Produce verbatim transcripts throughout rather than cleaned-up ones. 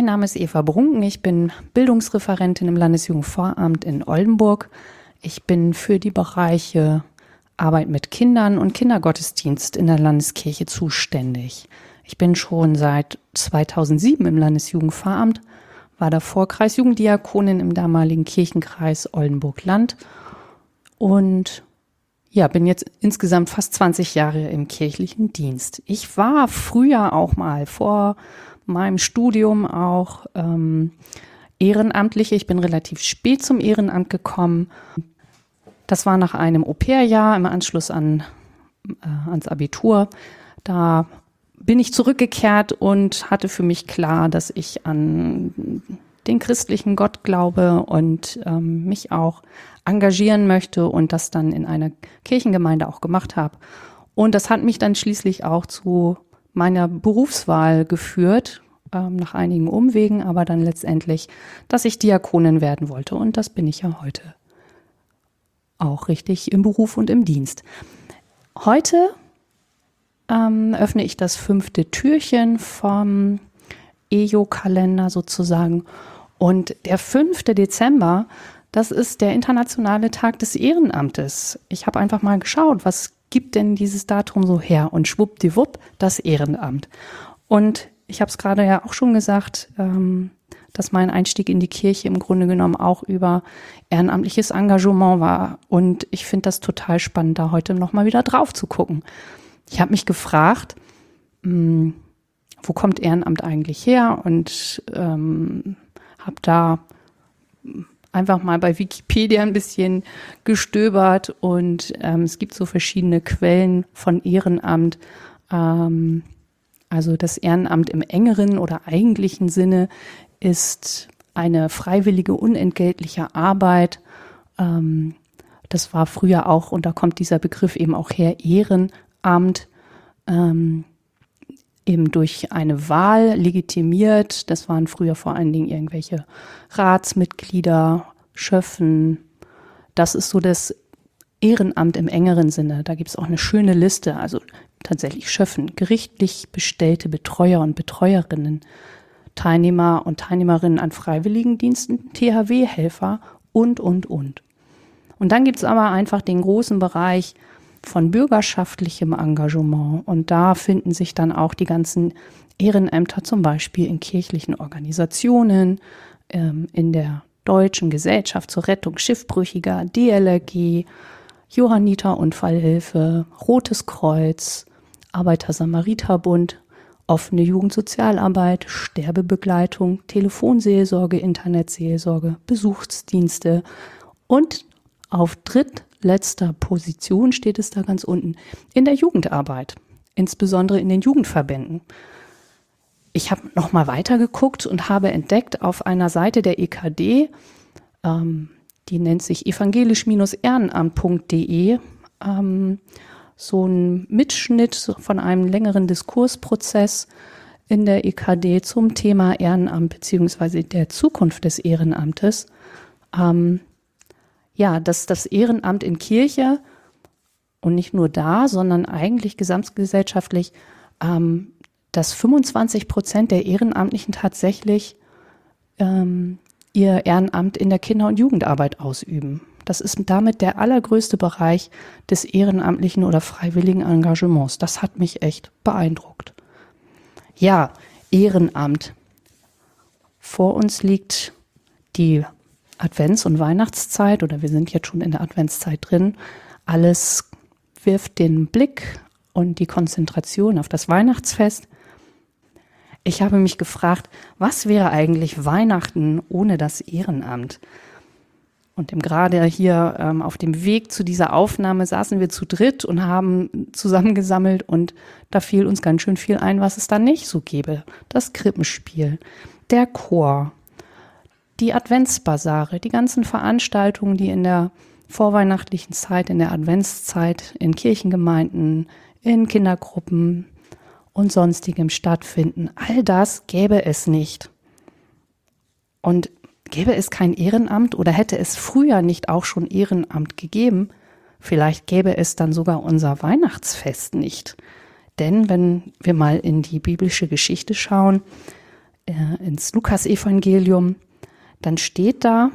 Name ist Eva Brunken, ich bin Bildungsreferentin im Landesjugendpfarramt in Oldenburg. Ich bin für die Bereiche Arbeit mit Kindern und Kindergottesdienst in der Landeskirche zuständig. Ich bin schon seit zweitausendsieben im Landesjugendpfarramt, war davor Kreisjugenddiakonin im damaligen Kirchenkreis Oldenburg-Land und ja, bin jetzt insgesamt fast zwanzig Jahre im kirchlichen Dienst. Ich war früher auch mal vor meinem Studium auch ähm, Ehrenamtliche. Ich bin relativ spät zum Ehrenamt gekommen. Das war nach einem Au-pair-Jahr im Anschluss an, äh, ans Abitur. Da bin ich zurückgekehrt und hatte für mich klar, dass ich an den christlichen Gott glaube und ähm, mich auch engagieren möchte und das dann in einer Kirchengemeinde auch gemacht habe. Und das hat mich dann schließlich auch zu meiner Berufswahl geführt, ähm, nach einigen Umwegen, aber dann letztendlich, dass ich Diakonin werden wollte. Und das bin ich ja heute auch richtig im Beruf und im Dienst. Heute ähm, öffne ich das fünfte Türchen vom E J O-Kalender sozusagen. Und der fünfte Dezember, das ist der internationale Tag des Ehrenamtes. Ich habe einfach mal geschaut, was gibt denn dieses Datum so her? Und schwuppdiwupp, das Ehrenamt. Und ich habe es gerade ja auch schon gesagt, ähm, dass mein Einstieg in die Kirche im Grunde genommen auch über ehrenamtliches Engagement war. Und ich finde das total spannend, da heute nochmal wieder drauf zu gucken. Ich habe mich gefragt, mh, wo kommt Ehrenamt eigentlich her? Und ähm, habe da einfach mal bei Wikipedia ein bisschen gestöbert und ähm, es gibt so verschiedene Quellen von Ehrenamt. Ähm, also das Ehrenamt im engeren oder eigentlichen Sinne ist eine freiwillige, unentgeltliche Arbeit. Ähm, das war früher auch, und da kommt dieser Begriff eben auch her, Ehrenamt, ähm, eben durch eine Wahl legitimiert. Das waren früher vor allen Dingen irgendwelche Ratsmitglieder, Schöffen. Das ist so das Ehrenamt im engeren Sinne. Da gibt es auch eine schöne Liste, also tatsächlich Schöffen, gerichtlich bestellte Betreuer und Betreuerinnen, Teilnehmer und Teilnehmerinnen an Freiwilligendiensten, T H W-Helfer und, und, und. Und dann gibt es aber einfach den großen Bereich von bürgerschaftlichem Engagement. Und da finden sich dann auch die ganzen Ehrenämter, zum Beispiel in kirchlichen Organisationen, ähm, in der Deutschen Gesellschaft zur Rettung Schiffbrüchiger, D L R G, Johanniter Unfallhilfe, Rotes Kreuz, Arbeiter-Samariter-Bund, offene Jugendsozialarbeit, Sterbebegleitung, Telefonseelsorge, Internetseelsorge, Besuchsdienste und auf drittletzter Position steht es da ganz unten, in der Jugendarbeit, insbesondere in den Jugendverbänden. Ich habe noch mal weiter geguckt und habe entdeckt auf einer Seite der E K D, ähm, die nennt sich evangelisch-ehrenamt punkt de, ähm, so ein Mitschnitt von einem längeren Diskursprozess in der E K D zum Thema Ehrenamt bzw. der Zukunft des Ehrenamtes. Ähm, ja, dass das Ehrenamt in Kirche und nicht nur da, sondern eigentlich gesamtgesellschaftlich, ähm, dass fünfundzwanzig Prozent der Ehrenamtlichen tatsächlich ähm, ihr Ehrenamt in der Kinder- und Jugendarbeit ausüben. Das ist damit der allergrößte Bereich des ehrenamtlichen oder freiwilligen Engagements. Das hat mich echt beeindruckt. Ja, Ehrenamt. Vor uns liegt die Advents- und Weihnachtszeit, oder wir sind jetzt schon in der Adventszeit drin. Alles wirft den Blick und die Konzentration auf das Weihnachtsfest. Ich habe mich gefragt, was wäre eigentlich Weihnachten ohne das Ehrenamt? Und im gerade hier ähm, auf dem Weg zu dieser Aufnahme saßen wir zu dritt und haben zusammengesammelt und da fiel uns ganz schön viel ein, was es da nicht so gäbe. Das Krippenspiel, der Chor, die Adventsbasare, die ganzen Veranstaltungen, die in der vorweihnachtlichen Zeit, in der Adventszeit, in Kirchengemeinden, in Kindergruppen und sonstigem stattfinden. All das gäbe es nicht. Und gäbe es kein Ehrenamt oder hätte es früher nicht auch schon Ehrenamt gegeben, vielleicht gäbe es dann sogar unser Weihnachtsfest nicht. Denn wenn wir mal in die biblische Geschichte schauen, äh, ins Lukas-Evangelium, dann steht da,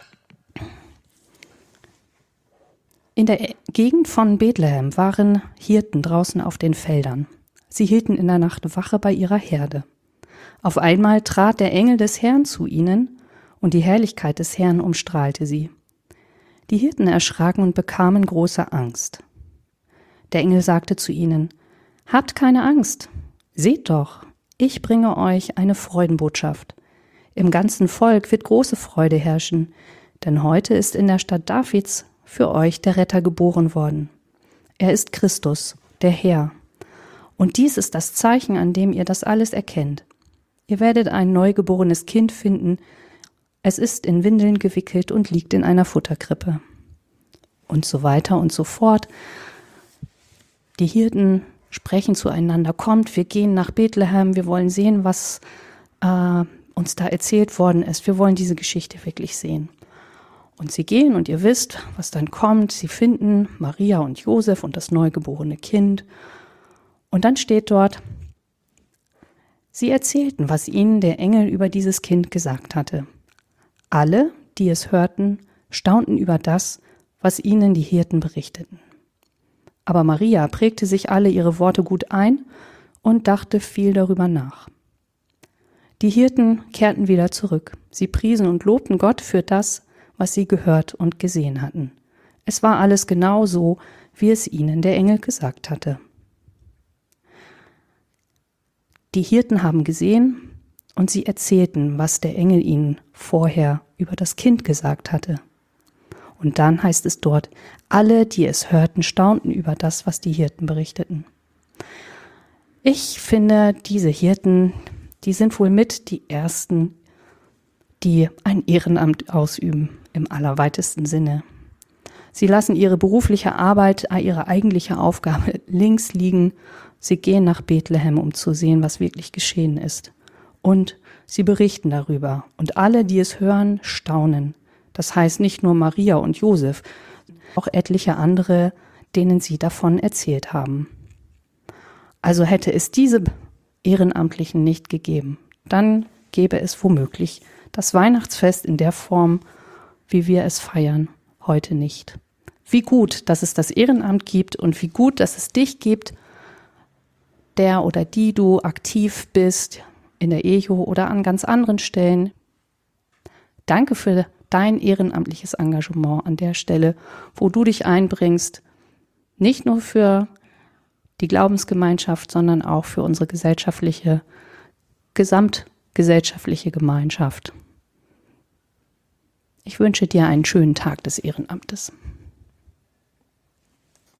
in der Gegend von Bethlehem waren Hirten draußen auf den Feldern. Sie hielten in der Nacht Wache bei ihrer Herde. Auf einmal trat der Engel des Herrn zu ihnen, und die Herrlichkeit des Herrn umstrahlte sie. Die Hirten erschraken und bekamen große Angst. Der Engel sagte zu ihnen: Habt keine Angst, seht doch, ich bringe euch eine Freudenbotschaft. Im ganzen Volk wird große Freude herrschen, denn heute ist in der Stadt Davids für euch der Retter geboren worden. Er ist Christus, der Herr. Und dies ist das Zeichen, an dem ihr das alles erkennt. Ihr werdet ein neugeborenes Kind finden. Es ist in Windeln gewickelt und liegt in einer Futterkrippe. Und so weiter und so fort. Die Hirten sprechen zueinander: Kommt, wir gehen nach Bethlehem, wir wollen sehen, was äh, uns da erzählt worden ist. Wir wollen diese Geschichte wirklich sehen. Und sie gehen, und ihr wisst, was dann kommt. Sie finden Maria und Josef und das neugeborene Kind. Und dann steht dort: Sie erzählten, was ihnen der Engel über dieses Kind gesagt hatte. Alle, die es hörten, staunten über das, was ihnen die Hirten berichteten. Aber Maria prägte sich alle ihre Worte gut ein und dachte viel darüber nach. Die Hirten kehrten wieder zurück. Sie priesen und lobten Gott für das, was sie gehört und gesehen hatten. Es war alles genau so, wie es ihnen der Engel gesagt hatte. Die Hirten haben gesehen und sie erzählten, was der Engel ihnen vorher über das Kind gesagt hatte. Und dann heißt es dort: Alle, die es hörten, staunten über das, was die Hirten berichteten. Ich finde, diese Hirten, die sind wohl mit die Ersten, die ein Ehrenamt ausüben, im allerweitesten Sinne. Sie lassen ihre berufliche Arbeit, ihre eigentliche Aufgabe links liegen. Sie gehen nach Bethlehem, um zu sehen, was wirklich geschehen ist. Und sie berichten darüber. Und alle, die es hören, staunen. Das heißt nicht nur Maria und Josef, auch etliche andere, denen sie davon erzählt haben. Also hätte es diese Ehrenamtlichen nicht gegeben, dann gäbe es womöglich das Weihnachtsfest in der Form, wie wir es feiern, heute nicht. Wie gut, dass es das Ehrenamt gibt, und wie gut, dass es dich gibt, der oder die du aktiv bist, in der E J O oder an ganz anderen Stellen. Danke für dein ehrenamtliches Engagement an der Stelle, wo du dich einbringst, nicht nur für die Glaubensgemeinschaft, sondern auch für unsere gesellschaftliche, gesamtgesellschaftliche Gemeinschaft. Ich wünsche dir einen schönen Tag des Ehrenamtes.